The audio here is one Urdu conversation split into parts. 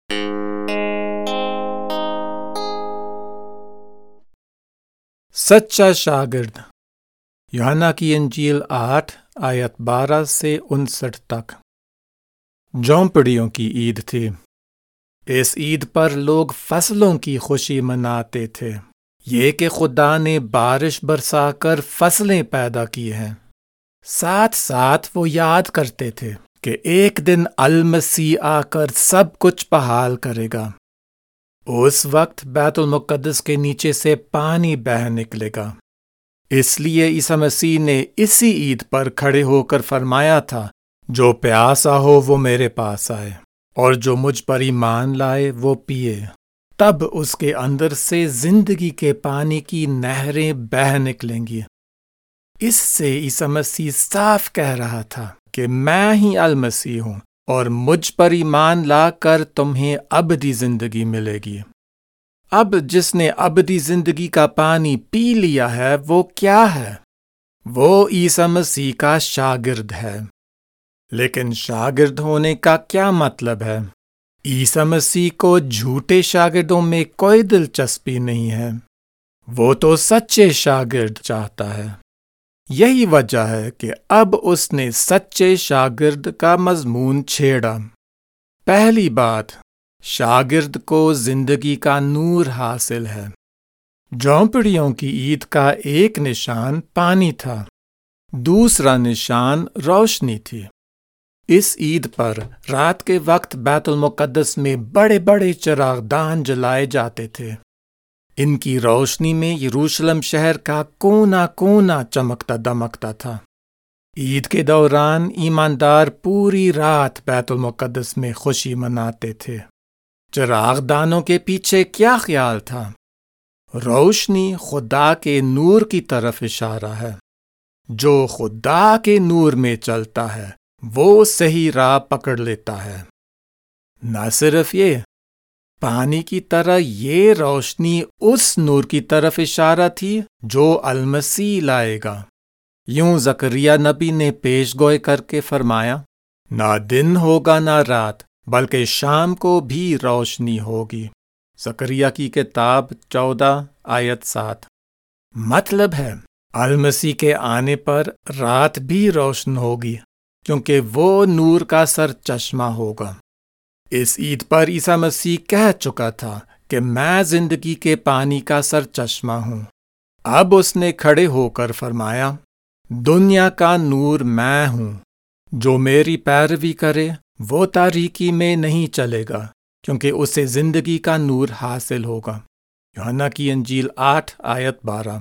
سچا شاگرد، یوحنا کی انجیل 8 آیت 12 سے 59 تک۔ جھونپڑیوں کی عید تھی۔ اس عید پر لوگ فصلوں کی خوشی مناتے تھے، یہ کہ خدا نے بارش برسا کر فصلیں پیدا کی ہیں۔ ساتھ ساتھ وہ یاد کرتے تھے کہ ایک دن المسیح آ کر سب کچھ بحال کرے گا۔ اس وقت بیت المقدس کے نیچے سے پانی بہہ نکلے گا۔ اس لیے عیسی مسیح نے اسی عید پر کھڑے ہو کر فرمایا تھا، جو پیاسا ہو وہ میرے پاس آئے، اور جو مجھ پر ایمان لائے وہ پیے۔ تب اس کے اندر سے زندگی کے پانی کی نہریں بہہ نکلیں گی۔ اس سے عیسی مسیح صاف کہہ رہا تھا کہ میں ہی المسیح ہوں، اور مجھ پر ایمان لا کر تمہیں ابدی زندگی ملے گی۔ اب جس نے ابدی زندگی کا پانی پی لیا ہے وہ کیا ہے؟ وہ عیسی مسیح کا شاگرد ہے۔ لیکن شاگرد ہونے کا کیا مطلب ہے؟ عیسی مسیح کو جھوٹے شاگردوں میں کوئی دلچسپی نہیں ہے، وہ تو سچے شاگرد چاہتا ہے۔ یہی وجہ ہے کہ اب اس نے سچے شاگرد کا مضمون چھیڑا۔ پہلی بات، شاگرد کو زندگی کا نور حاصل ہے۔ جھونپڑیوں کی عید کا ایک نشان پانی تھا، دوسرا نشان روشنی تھی۔ اس عید پر رات کے وقت بیت المقدس میں بڑے بڑے چراغدان جلائے جاتے تھے۔ ان کی روشنی میں یروشلم شہر کا کونا کونا چمکتا دمکتا تھا۔ عید کے دوران ایماندار پوری رات بیت المقدس میں خوشی مناتے تھے۔ چراغ دانوں کے پیچھے کیا خیال تھا؟ روشنی خدا کے نور کی طرف اشارہ ہے۔ جو خدا کے نور میں چلتا ہے وہ صحیح راہ پکڑ لیتا ہے۔ نہ صرف یہ، پانی کی طرح یہ روشنی اس نور کی طرف اشارہ تھی جو المسیح لائے گا۔ یوں زکریا نبی نے پیش گوئی کر کے فرمایا، نہ دن ہوگا نہ رات، بلکہ شام کو بھی روشنی ہوگی۔ زکریا کی کتاب 14 آیت 7۔ مطلب ہے المسیح کے آنے پر رات بھی روشن ہوگی، کیونکہ وہ نور کا سر چشمہ ہوگا۔ اس عید پر عیسی مسیح کہہ چکا تھا کہ میں زندگی کے پانی کا سر چشمہ ہوں۔ اب اس نے کھڑے ہو کر فرمایا، دنیا کا نور میں ہوں، جو میری پیروی کرے وہ تاریکی میں نہیں چلے گا، کیونکہ اسے زندگی کا نور حاصل ہوگا۔ یوحنا کی انجیل 8 آیت 12۔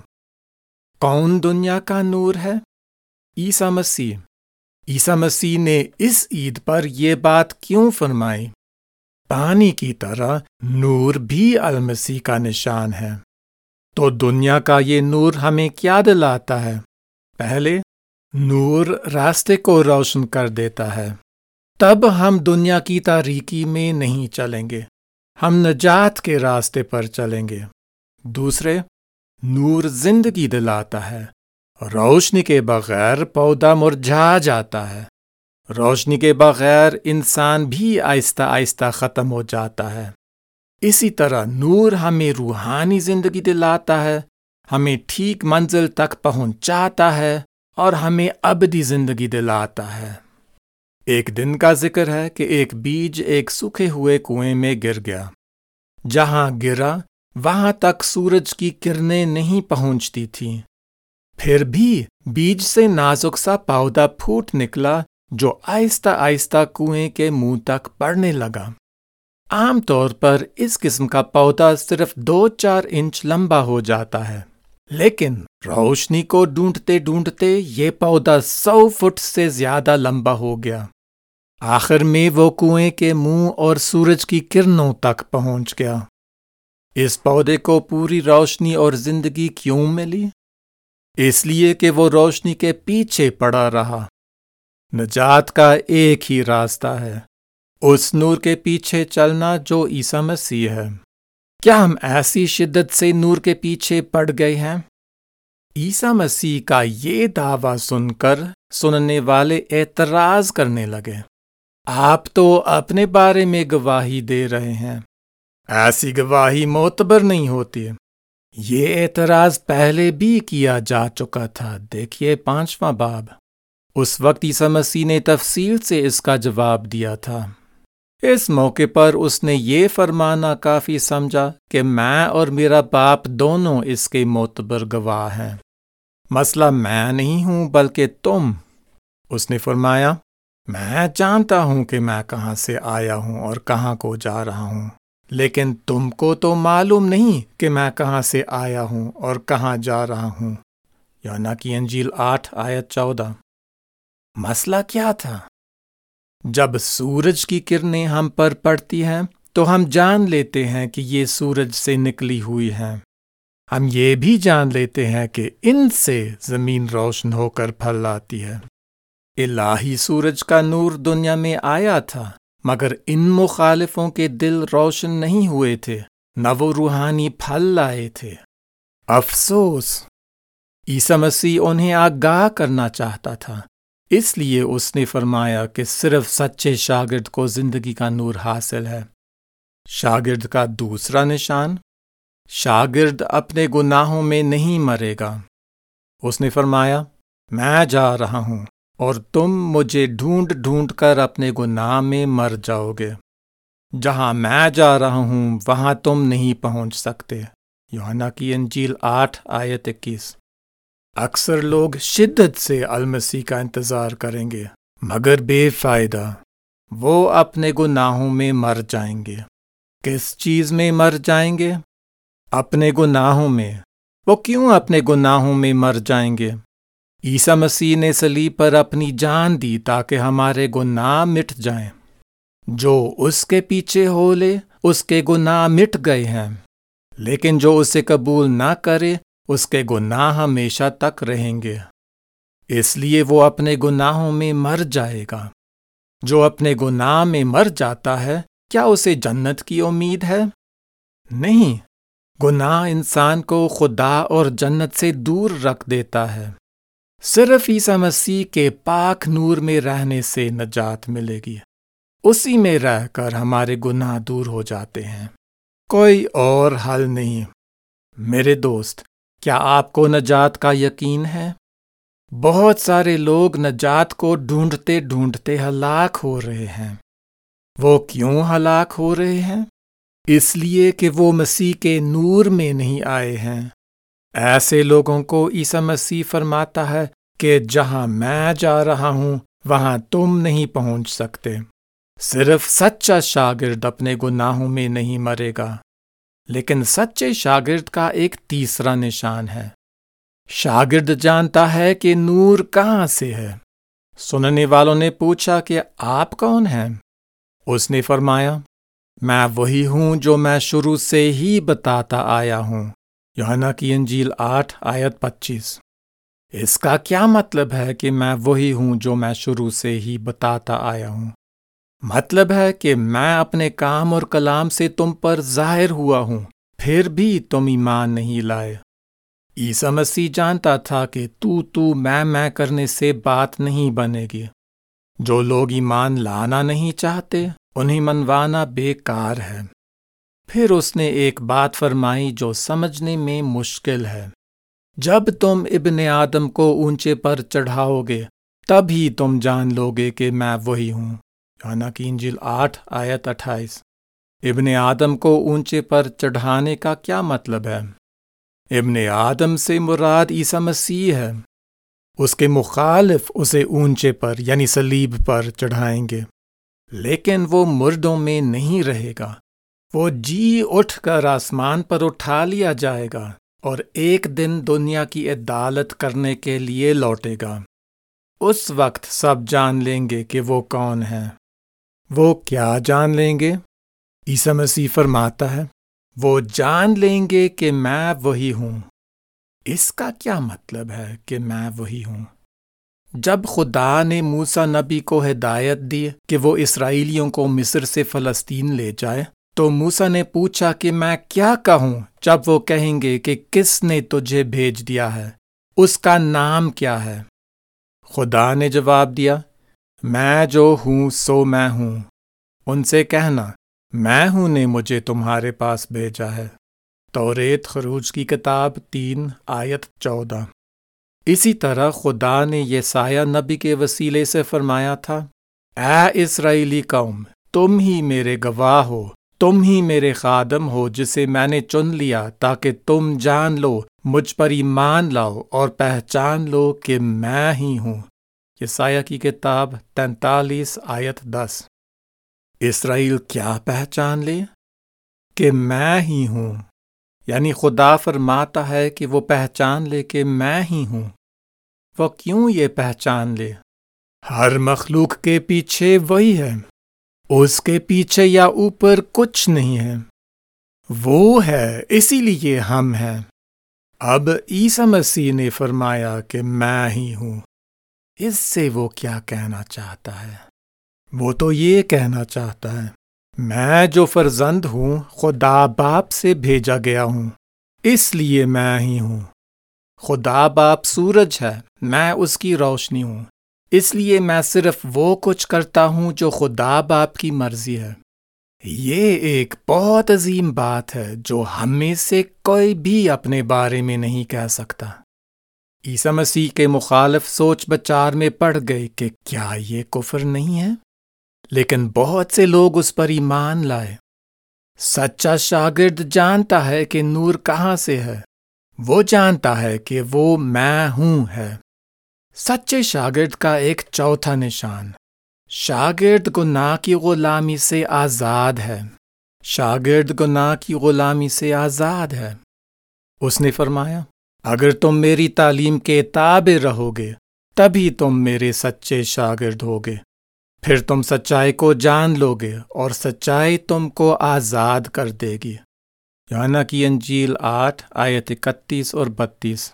کون دنیا کا نور ہے؟ عیسی مسیح۔ عیسی مسیح نے اس عید پر یہ بات کیوں فرمائی؟ پانی کی طرح نور بھی المسیح کا نشان ہے۔ تو دنیا کا یہ نور ہمیں کیا دلاتا ہے؟ پہلے، نور راستے کو روشن کر دیتا ہے۔ تب ہم دنیا کی تاریکی میں نہیں چلیں گے، ہم نجات کے راستے پر چلیں گے۔ دوسرے، نور زندگی دلاتا ہے۔ روشنی کے بغیر پودا مرجھا جاتا ہے۔ روشنی کے بغیر انسان بھی آہستہ آہستہ ختم ہو جاتا ہے۔ اسی طرح نور ہمیں روحانی زندگی دلاتا ہے، ہمیں ٹھیک منزل تک پہنچاتا ہے اور ہمیں ابدی زندگی دلاتا ہے۔ ایک دن کا ذکر ہے کہ ایک بیج ایک سوکھے ہوئے کنویں میں گر گیا۔ جہاں گرا وہاں تک سورج کی کرنیں نہیں پہنچتی تھیں۔ پھر بھی بیج سے نازک سا پودا پھوٹ نکلا جو آہستہ آہستہ کنویں کے منہ تک بڑھنے لگا۔ عام طور پر اس قسم کا پودا صرف 2-4 انچ لمبا ہو جاتا ہے، لیکن روشنی کو ڈھونڈتے ڈھونڈتے یہ پودا 100 فٹ سے زیادہ لمبا ہو گیا۔ آخر میں وہ کنویں کے منہ اور سورج کی کرنوں تک پہنچ گیا۔ اس پودے کو پوری روشنی اور زندگی کیوں ملی؟ اس لیے کہ وہ روشنی کے پیچھے پڑا رہا۔ نجات کا ایک ہی راستہ ہے، اس نور کے پیچھے چلنا جو عیسی مسیح ہے۔ کیا ہم ایسی شدت سے نور کے پیچھے پڑ گئے ہیں؟ عیسی مسیح کا یہ دعویٰ سن کر سننے والے اعتراض کرنے لگے۔ آپ تو اپنے بارے میں گواہی دے رہے ہیں، ایسی گواہی معتبر نہیں ہوتی۔ یہ اعتراض پہلے بھی کیا جا چکا تھا، دیکھیے 5واں باب۔ اس وقت عیسیٰ مسیح نے تفصیل سے اس کا جواب دیا تھا۔ اس موقع پر اس نے یہ فرمانا کافی سمجھا کہ میں اور میرا باپ دونوں اس کے معتبر گواہ ہیں۔ مسئلہ میں نہیں ہوں بلکہ تم۔ اس نے فرمایا، میں جانتا ہوں کہ میں کہاں سے آیا ہوں اور کہاں کو جا رہا ہوں، لیکن تم کو تو معلوم نہیں کہ میں کہاں سے آیا ہوں اور کہاں جا رہا ہوں۔ یوحنا کی انجیل 8:14۔ مسئلہ کیا تھا؟ جب سورج کی کرنیں ہم پر پڑتی ہیں تو ہم جان لیتے ہیں کہ یہ سورج سے نکلی ہوئی ہیں۔ ہم یہ بھی جان لیتے ہیں کہ ان سے زمین روشن ہو کر پھل لاتی ہے۔ الہی سورج کا نور دنیا میں آیا تھا، مگر ان مخالفوں کے دل روشن نہیں ہوئے تھے، نہ وہ روحانی پھل لائے تھے۔ افسوس! عیسیٰ مسیح انہیں آگاہ کرنا چاہتا تھا، اس لیے اس نے فرمایا کہ صرف سچے شاگرد کو زندگی کا نور حاصل ہے۔ شاگرد کا دوسرا نشان، شاگرد اپنے گناہوں میں نہیں مرے گا۔ اس نے فرمایا، میں جا رہا ہوں اور تم مجھے ڈھونڈ ڈھونڈ کر اپنے گناہ میں مر جاؤ گے۔ جہاں میں جا رہا ہوں وہاں تم نہیں پہنچ سکتے۔ یوحنا کی انجیل 8:21۔ اکثر لوگ شدت سے المسیح کا انتظار کریں گے، مگر بے فائدہ، وہ اپنے گناہوں میں مر جائیں گے۔ کس چیز میں مر جائیں گے؟ اپنے گناہوں میں۔ وہ کیوں اپنے گناہوں میں مر جائیں گے؟ عیسیٰ مسیح نے صلیب پر اپنی جان دی تاکہ ہمارے گناہ مٹ جائیں۔ جو اس کے پیچھے ہو لے اس کے گناہ مٹ گئے ہیں، لیکن جو اسے قبول نہ کرے اس کے گناہ ہمیشہ تک رہیں گے۔ اس لیے وہ اپنے گناہوں میں مر جائے گا۔ جو اپنے گناہ میں مر جاتا ہے، کیا اسے جنت کی امید ہے؟ نہیں، گناہ انسان کو خدا اور جنت سے دور رکھ دیتا ہے۔ صرف عیسیٰ مسیح کے پاک نور میں رہنے سے نجات ملے گی۔ اسی میں رہ کر ہمارے گناہ دور ہو جاتے ہیں، کوئی اور حل نہیں۔ میرے دوست، کیا آپ کو نجات کا یقین ہے؟ بہت سارے لوگ نجات کو ڈھونڈتے ڈھونڈتے ہلاک ہو رہے ہیں۔ وہ کیوں ہلاک ہو رہے ہیں؟ اس لیے کہ وہ مسیح کے نور میں نہیں آئے ہیں۔ ایسے لوگوں کو عیسیٰ مسیح فرماتا ہے کہ جہاں میں جا رہا ہوں وہاں تم نہیں پہنچ سکتے۔ صرف سچا شاگرد اپنے گناہوں میں نہیں مرے گا۔ لیکن سچے شاگرد کا ایک تیسرا نشان ہے۔ شاگرد جانتا ہے کہ نور کہاں سے ہے۔ سننے والوں نے پوچھا کہ آپ کون ہیں؟ اس نے فرمایا، میں وہی ہوں جو میں شروع سے ہی بتاتا آیا ہوں۔ یوحنا کی انجیل 8:25۔ اس کا کیا مطلب ہے کہ میں وہی ہوں جو میں شروع سے ہی بتاتا آیا ہوں؟ مطلب ہے کہ میں اپنے کام اور کلام سے تم پر ظاہر ہوا ہوں، پھر بھی تم ایمان نہیں لائے۔ عیسیٰ مسیح جانتا تھا کہ تو میں کرنے سے بات نہیں بنے گی۔ جو لوگ ایمان لانا نہیں چاہتے انہیں منوانا بیکار ہے۔ پھر اس نے ایک بات فرمائی جو سمجھنے میں مشکل ہے۔ جب تم ابن آدم کو اونچے پر چڑھاؤ گے تب ہی تم جان لو گے کہ میں وہی ہوں۔ یوحنا کی انجیل 8:28۔ ابن آدم کو اونچے پر چڑھانے کا کیا مطلب ہے؟ ابن آدم سے مراد عیسیٰ مسیح ہے۔ اس کے مخالف اسے اونچے پر یعنی صلیب پر چڑھائیں گے، لیکن وہ مردوں میں نہیں رہے گا۔ وہ جی اٹھ کر آسمان پر اٹھا لیا جائے گا اور ایک دن دنیا کی عدالت کرنے کے لیے لوٹے گا۔ اس وقت سب جان لیں گے کہ وہ کون ہے۔ وہ کیا جان لیں گے؟ عیسیٰ مسیح فرماتا ہے، وہ جان لیں گے کہ میں وہی ہوں۔ اس کا کیا مطلب ہے کہ میں وہی ہوں؟ جب خدا نے موسیٰ نبی کو ہدایت دی کہ وہ اسرائیلیوں کو مصر سے فلسطین لے جائے، تو موسیٰ نے پوچھا کہ میں کیا کہوں جب وہ کہیں گے کہ کس نے تجھے بھیج دیا ہے؟ اس کا نام کیا ہے؟ خدا نے جواب دیا، میں جو ہوں سو میں ہوں، ان سے کہنا میں ہوں نے مجھے تمہارے پاس بھیجا ہے۔ توریت خروج کی کتاب 3 آیت 14۔ اسی طرح خدا نے یسایہ نبی کے وسیلے سے فرمایا تھا، اے اسرائیلی قوم، تم ہی میرے گواہ ہو، تم ہی میرے خادم ہو جسے میں نے چن لیا، تاکہ تم جان لو، مجھ پر ایمان لاؤ اور پہچان لو کہ میں ہی ہوں۔ یسایہ کی کتاب 43 آیت 10۔ اسرائیل کیا پہچان لے؟ کہ میں ہی ہوں، یعنی خدا فرماتا ہے کہ وہ پہچان لے کہ میں ہی ہوں۔ وہ کیوں یہ پہچان لے؟ ہر مخلوق کے پیچھے وہی ہے، اس کے پیچھے یا اوپر کچھ نہیں ہے، وہ ہے، اسی لیے ہم ہیں۔ اب عیسی مسیح نے فرمایا کہ میں ہی ہوں، اس سے وہ کیا کہنا چاہتا ہے؟ وہ تو یہ کہنا چاہتا ہے، میں جو فرزند ہوں خدا باپ سے بھیجا گیا ہوں، اس لیے میں ہی ہوں۔ خدا باپ سورج ہے، میں اس کی روشنی ہوں، اس لیے میں صرف وہ کچھ کرتا ہوں جو خدا باپ کی مرضی ہے۔ یہ ایک بہت عظیم بات ہے جو ہم میں سے کوئی بھی اپنے بارے میں نہیں کہہ سکتا۔ عیسی مسیح کے مخالف سوچ بچار میں پڑ گئے کہ کیا یہ کفر نہیں ہے؟ لیکن بہت سے لوگ اس پر ایمان لائے۔ سچا شاگرد جانتا ہے کہ نور کہاں سے ہے، وہ جانتا ہے کہ وہ میں ہوں ہے۔ سچے شاگرد کا ایک چوتھا نشان، شاگرد گناہ کی غلامی سے آزاد ہے۔ شاگرد گناہ کی غلامی سے آزاد ہے۔ اس نے فرمایا، اگر تم میری تعلیم کے تابع رہو گے تبھی تم میرے سچے شاگرد ہوگے، پھر تم سچائی کو جان لو گے اور سچائی تم کو آزاد کر دے گی۔ یوحنا کی انجیل 8 آیت 31 اور 32۔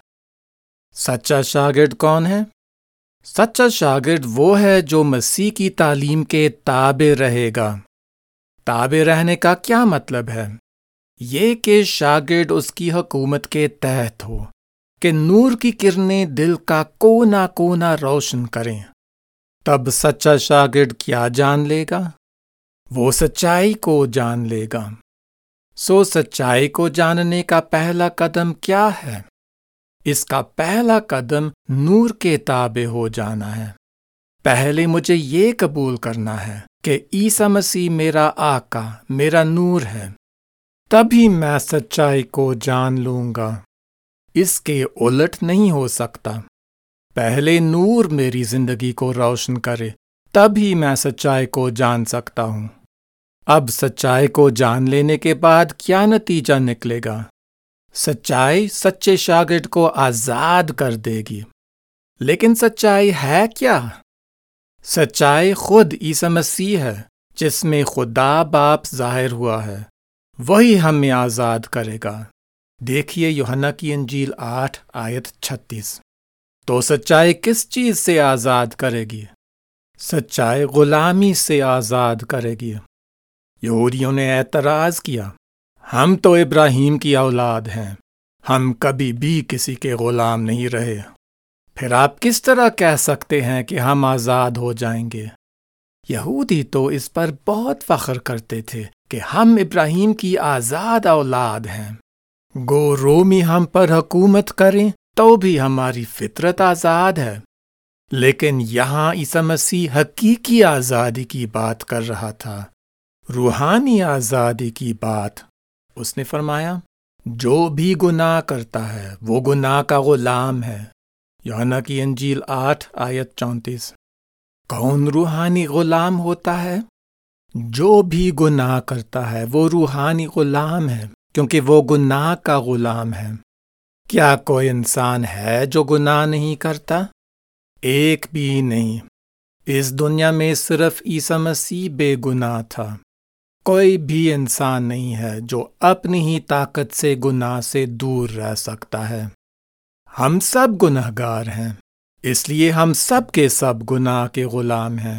سچا شاگرد کون ہے؟ سچا شاگرد وہ ہے جو مسیح کی تعلیم کے تابع رہے گا۔ تابع رہنے کا کیا مطلب ہے؟ یہ کہ شاگرد اس کی حکومت کے تحت ہو، کہ نور کی کرنیں دل کا کونا کونا روشن کریں۔ تب سچا شاگرد کیا جان لے گا؟ وہ سچائی کو جان لے گا۔ سو سچائی کو جاننے کا پہلا قدم کیا ہے؟ اس کا پہلا قدم نور کے تابع ہو جانا ہے۔ پہلے مجھے یہ قبول کرنا ہے کہ عیسی مسیح میرا آقا، میرا نور ہے، تبھی میں سچائی کو جان لوں گا۔ اس کے الٹ نہیں ہو سکتا۔ پہلے نور میری زندگی کو روشن کرے، تبھی میں سچائی کو جان سکتا ہوں۔ اب سچائی کو جان لینے کے بعد کیا نتیجہ نکلے گا؟ سچائی سچے شاگرد کو آزاد کر دے گی۔ لیکن سچائی ہے کیا؟ سچائی خود عیسی مسیح ہے، جس میں خدا باپ ظاہر ہوا ہے، وہی ہمیں آزاد کرے گا۔ دیکھیے یوحنا کی انجیل 8 آیت 36۔ تو سچائی کس چیز سے آزاد کرے گی؟ سچائی غلامی سے آزاد کرے گی۔ یہودیوں نے اعتراض کیا، ہم تو ابراہیم کی اولاد ہیں، ہم کبھی بھی کسی کے غلام نہیں رہے، پھر آپ کس طرح کہہ سکتے ہیں کہ ہم آزاد ہو جائیں گے؟ یہودی تو اس پر بہت فخر کرتے تھے کہ ہم ابراہیم کی آزاد اولاد ہیں۔ گو رومی ہم پر حکومت کریں تو بھی ہماری فطرت آزاد ہے۔ لیکن یہاں عیسی مسیح حقیقی آزادی کی بات کر رہا تھا، روحانی آزادی کی بات۔ اس نے فرمایا، جو بھی گناہ کرتا ہے وہ گناہ کا غلام ہے۔ یوحنا کی انجیل 8 آیت 34۔ کون روحانی غلام ہوتا ہے؟ جو بھی گناہ کرتا ہے وہ روحانی غلام ہے، کیونکہ وہ گناہ کا غلام ہے۔ کیا کوئی انسان ہے جو گناہ نہیں کرتا؟ ایک بھی نہیں۔ اس دنیا میں صرف عیسی مسیح بے گناہ تھا۔ کوئی بھی انسان نہیں ہے جو اپنی ہی طاقت سے گناہ سے دور رہ سکتا ہے۔ ہم سب گناہ گار ہیں، اس لیے ہم سب کے سب گناہ کے غلام ہیں۔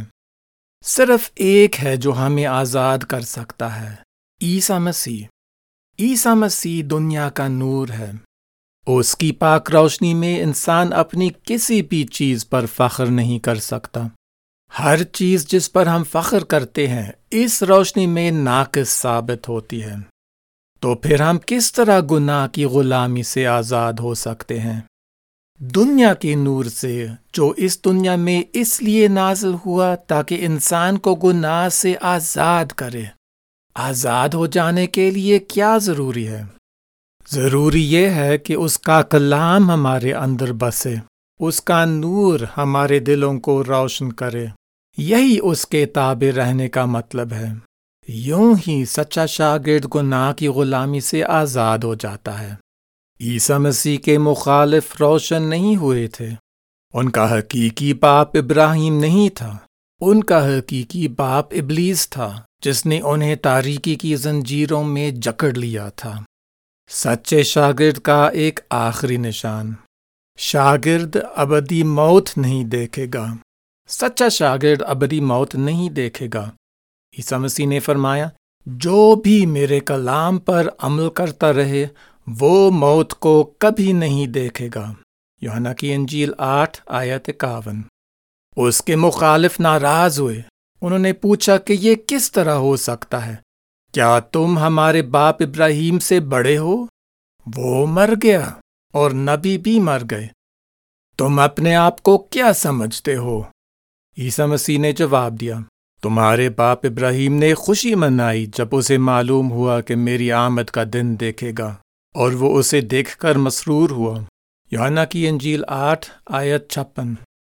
صرف ایک ہے جو ہمیں آزاد کر سکتا ہے، عیسی مسیح۔ عیسی مسیح دنیا کا نور ہے۔ اس کی پاک روشنی میں انسان اپنی کسی بھی چیز پر فخر نہیں کر سکتا۔ ہر چیز جس پر ہم فخر کرتے ہیں اس روشنی میں ناقص ثابت ہوتی ہے، تو پھر ہم کس طرح گناہ کی غلامی سے آزاد ہو سکتے ہیں؟ دنیا کے نور سے جو اس دنیا میں اس لیے نازل ہوا تاکہ انسان کو گناہ سے آزاد کرے۔ آزاد ہو جانے کے لیے کیا ضروری ہے؟ ضروری یہ ہے کہ اس کا کلام ہمارے اندر بسے، اس کا نور ہمارے دلوں کو روشن کرے۔ یہی اس کے تابع رہنے کا مطلب ہے۔ یوں ہی سچا شاگرد گناہ کی غلامی سے آزاد ہو جاتا ہے۔ عیسیٰ مسیح کے مخالف روشن نہیں ہوئے تھے۔ ان کا حقیقی باپ ابراہیم نہیں تھا، ان کا حقیقی باپ ابلیس تھا، جس نے انہیں تاریکی کی زنجیروں میں جکڑ لیا تھا۔ سچے شاگرد کا ایک آخری نشان، شاگرد ابدی موت نہیں دیکھے گا۔ سچا شاگرد ابدی موت نہیں دیکھے گا۔ عیسیٰ مسیح نے فرمایا، جو بھی میرے کلام پر عمل کرتا رہے وہ موت کو کبھی نہیں دیکھے گا۔ یوحنا کی انجیل 8 آیت 51۔ اس کے مخالف ناراض ہوئے۔ انہوں نے پوچھا کہ یہ کس طرح ہو سکتا ہے؟ کیا تم ہمارے باپ ابراہیم سے بڑے ہو؟ وہ مر گیا اور نبی بھی مر گئے، تم اپنے آپ کو کیا سمجھتے ہو؟ عیسیٰ مسیح نے جواب دیا، تمہارے باپ ابراہیم نے خوشی منائی جب اسے معلوم ہوا کہ میری آمد کا دن دیکھے گا، اور وہ اسے دیکھ کر مسرور ہوا۔ یوحنا کی انجیل 8 آیت 56۔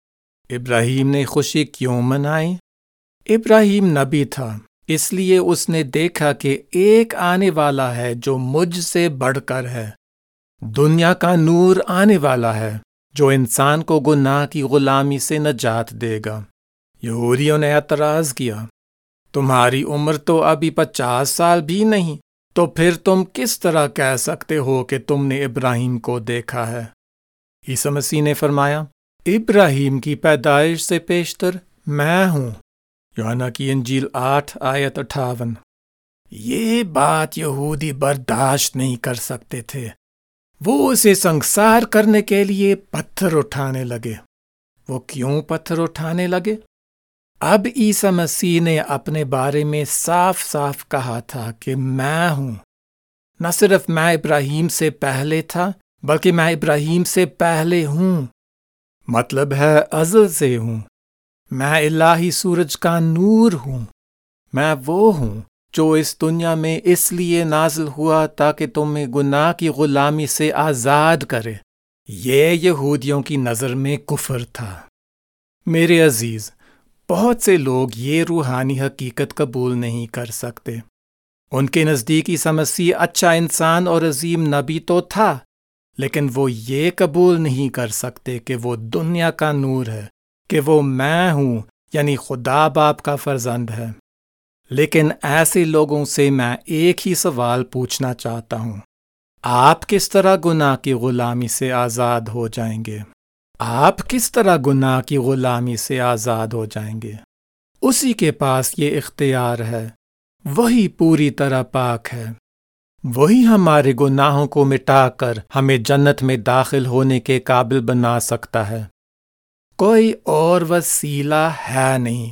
ابراہیم نے خوشی کیوں منائی؟ ابراہیم نبی تھا، اس لیے اس نے دیکھا کہ ایک آنے والا ہے جو مجھ سے بڑھ کر ہے۔ دنیا کا نور آنے والا ہے جو انسان کو گناہ کی غلامی سے نجات دے گا۔ یہودیوں نے اعتراض کیا، تمہاری عمر تو ابھی 50 سال بھی نہیں، تو پھر تم کس طرح کہہ سکتے ہو کہ تم نے ابراہیم کو دیکھا ہے؟ عیسیٰ مسیح نے فرمایا، ابراہیم کی پیدائش سے پیشتر میں ہوں۔ یوحنا کی انجیل 8 آیت 58۔ یہ بات یہودی برداشت نہیں کر سکتے تھے۔ وہ اسے سنگسار کرنے کے لیے پتھر اٹھانے لگے۔ وہ کیوں پتھر اٹھانے لگے؟ اب عیسیٰ مسیح نے اپنے بارے میں صاف صاف کہا تھا کہ میں ہوں۔ نہ صرف میں ابراہیم سے پہلے تھا، بلکہ میں ابراہیم سے پہلے ہوں، مطلب ہے ازل سے ہوں۔ میں الہی سورج کا نور ہوں۔ میں وہ ہوں جو اس دنیا میں اس لیے نازل ہوا تاکہ تمہیں گناہ کی غلامی سے آزاد کرے۔ یہ یہودیوں کی نظر میں کفر تھا۔ میرے عزیز، بہت سے لوگ یہ روحانی حقیقت قبول نہیں کر سکتے۔ ان کے نزدیک عیسیٰ مسیح اچھا انسان اور عظیم نبی تو تھا، لیکن وہ یہ قبول نہیں کر سکتے کہ وہ دنیا کا نور ہے، کہ وہ میں ہوں، یعنی خدا باپ کا فرزند ہے۔ لیکن ایسے لوگوں سے میں ایک ہی سوال پوچھنا چاہتا ہوں، آپ کس طرح گناہ کی غلامی سے آزاد ہو جائیں گے؟ آپ کس طرح گناہ کی غلامی سے آزاد ہو جائیں گے؟ اسی کے پاس یہ اختیار ہے، وہی پوری طرح پاک ہے، وہی ہمارے گناہوں کو مٹا کر ہمیں جنت میں داخل ہونے کے قابل بنا سکتا ہے۔ کوئی اور وسیلہ ہے نہیں۔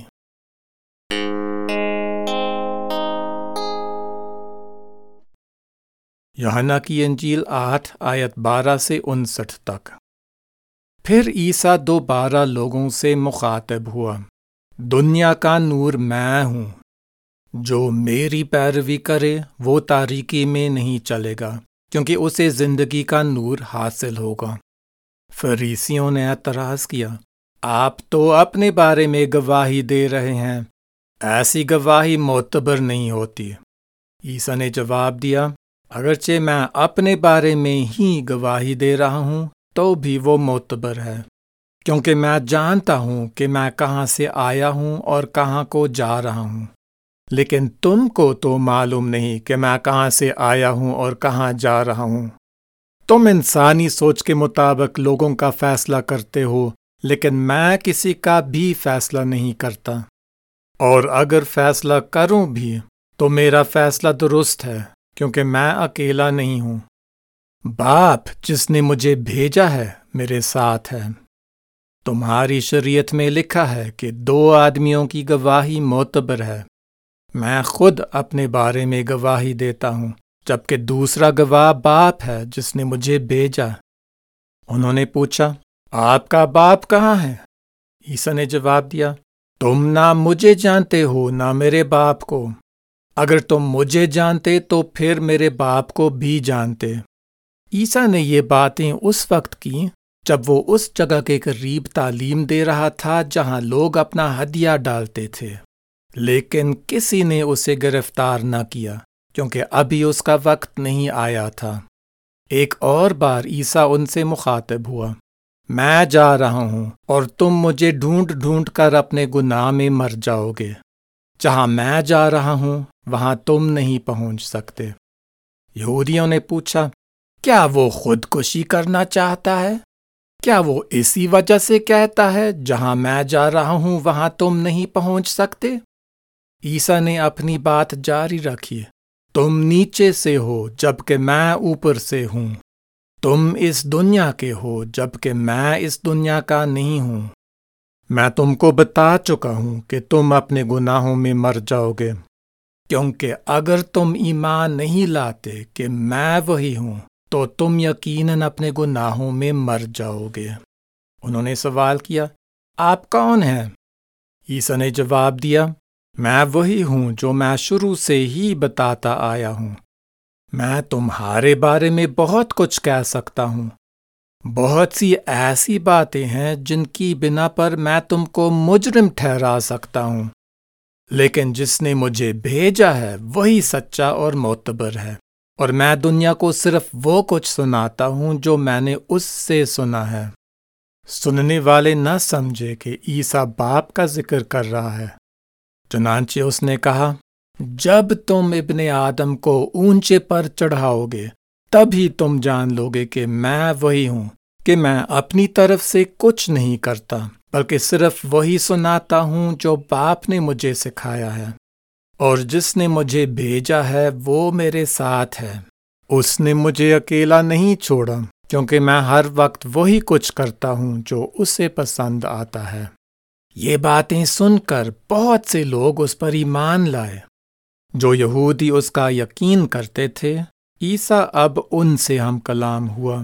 یوحنا کی انجیل 8 آیت 12 سے 59 تک۔ پھر عیسیٰ دوبارہ لوگوں سے مخاطب ہوا، دنیا کا نور میں ہوں، جو میری پیروی کرے وہ تاریکی میں نہیں چلے گا، کیونکہ اسے زندگی کا نور حاصل ہوگا۔ فریسیوں نے اعتراض کیا، آپ تو اپنے بارے میں گواہی دے رہے ہیں، ایسی گواہی معتبر نہیں ہوتی۔ عیسیٰ نے جواب دیا، اگرچہ میں اپنے بارے میں ہی گواہی دے رہا ہوں تو بھی وہ معتبر ہے، کیونکہ میں جانتا ہوں کہ میں کہاں سے آیا ہوں اور کہاں کو جا رہا ہوں، لیکن تم کو تو معلوم نہیں کہ میں کہاں سے آیا ہوں اور کہاں جا رہا ہوں۔ تم انسانی سوچ کے مطابق لوگوں کا فیصلہ کرتے ہو، لیکن میں کسی کا بھی فیصلہ نہیں کرتا، اور اگر فیصلہ کروں بھی تو میرا فیصلہ درست ہے، کیونکہ میں اکیلا نہیں ہوں، باپ جس نے مجھے بھیجا ہے میرے ساتھ ہے۔ تمہاری شریعت میں لکھا ہے کہ 2 آدمیوں کی گواہی معتبر ہے۔ میں خود اپنے بارے میں گواہی دیتا ہوں، جبکہ دوسرا گواہ باپ ہے جس نے مجھے بھیجا۔ انہوں نے پوچھا، آپ کا باپ کہاں ہے؟ عیسیٰ نے جواب دیا، تم نہ مجھے جانتے ہو نہ میرے باپ کو۔ اگر تم مجھے جانتے تو پھر میرے باپ کو بھی جانتے۔ عیسیٰ نے یہ باتیں اس وقت کی جب وہ اس جگہ کے قریب تعلیم دے رہا تھا جہاں لوگ اپنا ہدیہ ڈالتے تھے، لیکن کسی نے اسے گرفتار نہ کیا کیونکہ ابھی اس کا وقت نہیں آیا تھا۔ ایک اور بار عیسیٰ ان سے مخاطب ہوا، میں جا رہا ہوں اور تم مجھے ڈھونڈ ڈھونڈ کر اپنے گناہ میں مر جاؤ گے۔ جہاں میں جا رہا ہوں وہاں تم نہیں پہنچ سکتے۔ یہودیوں نے پوچھا، کیا وہ خودکشی کرنا چاہتا ہے؟ کیا وہ اسی وجہ سے کہتا ہے جہاں میں جا رہا ہوں وہاں تم نہیں پہنچ سکتے؟ عیسیٰ نے اپنی بات جاری رکھی، تم نیچے سے ہو جبکہ میں اوپر سے ہوں۔ تم اس دنیا کے ہو جبکہ میں اس دنیا کا نہیں ہوں۔ میں تم کو بتا چکا ہوں کہ تم اپنے گناہوں میں مر جاؤ گے، کیونکہ اگر تم ایمان نہیں لاتے کہ میں وہی ہوں تو تم یقیناً اپنے گناہوں میں مر جاؤ گے۔ انہوں نے سوال کیا، آپ کون ہیں؟ عیسیٰ نے جواب دیا، میں وہی ہوں جو میں شروع سے ہی بتاتا آیا ہوں۔ میں تمہارے بارے میں بہت کچھ کہہ سکتا ہوں۔ بہت سی ایسی باتیں ہیں جن کی بنا پر میں تم کو مجرم ٹھہرا سکتا ہوں، لیکن جس نے مجھے بھیجا ہے وہی سچا اور معتبر ہے، اور میں دنیا کو صرف وہ کچھ سناتا ہوں جو میں نے اس سے سنا ہے۔ سننے والے نہ سمجھے کہ عیسیٰ باپ کا ذکر کر رہا ہے۔ چنانچہ اس نے کہا، جب تم ابن آدم کو اونچے پر چڑھاؤ گے تبھی تم جان لو گے کہ میں وہی ہوں، کہ میں اپنی طرف سے کچھ نہیں کرتا بلکہ صرف وہی سناتا ہوں جو باپ نے مجھے سکھایا ہے، اور جس نے مجھے بھیجا ہے وہ میرے ساتھ ہے۔ اس نے مجھے اکیلا نہیں چھوڑا کیونکہ میں ہر وقت وہی کچھ کرتا ہوں جو اسے پسند آتا ہے۔ یہ باتیں سن کر بہت سے لوگ اس پر ایمان لائے۔ جو یہودی اس کا یقین کرتے تھے، عیسیٰ اب ان سے ہم کلام ہوا،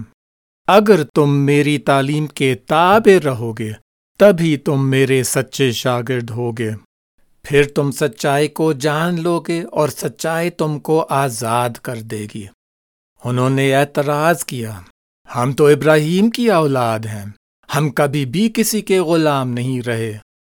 اگر تم میری تعلیم کے تابع رہو گے تبھی تم میرے سچے شاگرد ہوگے، پھر تم سچائی کو جان لو گے اور سچائی تم کو آزاد کر دے گی۔ انہوں نے اعتراض کیا، ہم تو ابراہیم کی اولاد ہیں، ہم کبھی بھی کسی کے غلام نہیں رہے،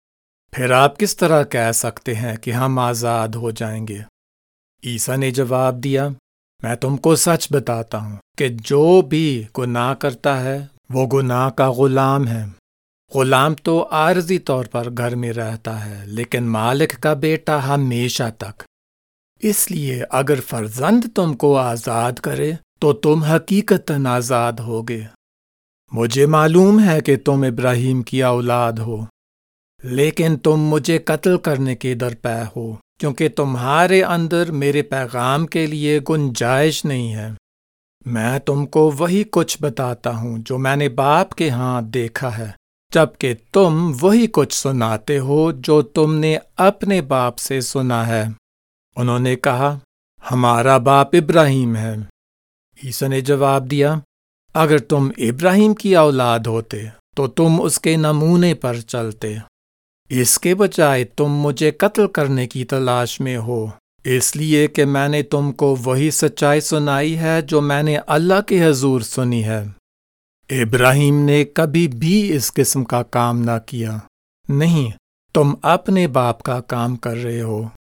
پھر آپ کس طرح کہہ سکتے ہیں کہ ہم آزاد ہو جائیں گے؟ عیسیٰ نے جواب دیا، میں تم کو سچ بتاتا ہوں کہ جو بھی گناہ کرتا ہے وہ گناہ کا غلام ہے۔ غلام تو عارضی طور پر گھر میں رہتا ہے، لیکن مالک کا بیٹا ہمیشہ تک۔ اس لیے اگر فرزند تم کو آزاد کرے تو تم حقیقتاً آزاد ہوگے۔ مجھے معلوم ہے کہ تم ابراہیم کی اولاد ہو، لیکن تم مجھے قتل کرنے کے درپے ہو، کیونکہ تمہارے اندر میرے پیغام کے لیے گنجائش نہیں ہے۔ میں تم کو وہی کچھ بتاتا ہوں جو میں نے باپ کے ہاں دیکھا ہے، جبکہ تم وہی کچھ سناتے ہو جو تم نے اپنے باپ سے سنا ہے۔ انہوں نے کہا، ہمارا باپ ابراہیم ہے۔ عیسیٰ نے جواب دیا، اگر تم ابراہیم کی اولاد ہوتے تو تم اس کے نمونے پر چلتے۔ اس کے بجائے تم مجھے قتل کرنے کی تلاش میں ہو، اس لیے کہ میں نے تم کو وہی سچائی سنائی ہے جو میں نے اللہ کے حضور سنی ہے۔ ابراہیم نے کبھی بھی اس قسم کا کام نہ کیا، نہیں، تم اپنے باپ کا کام کر رہے ہو۔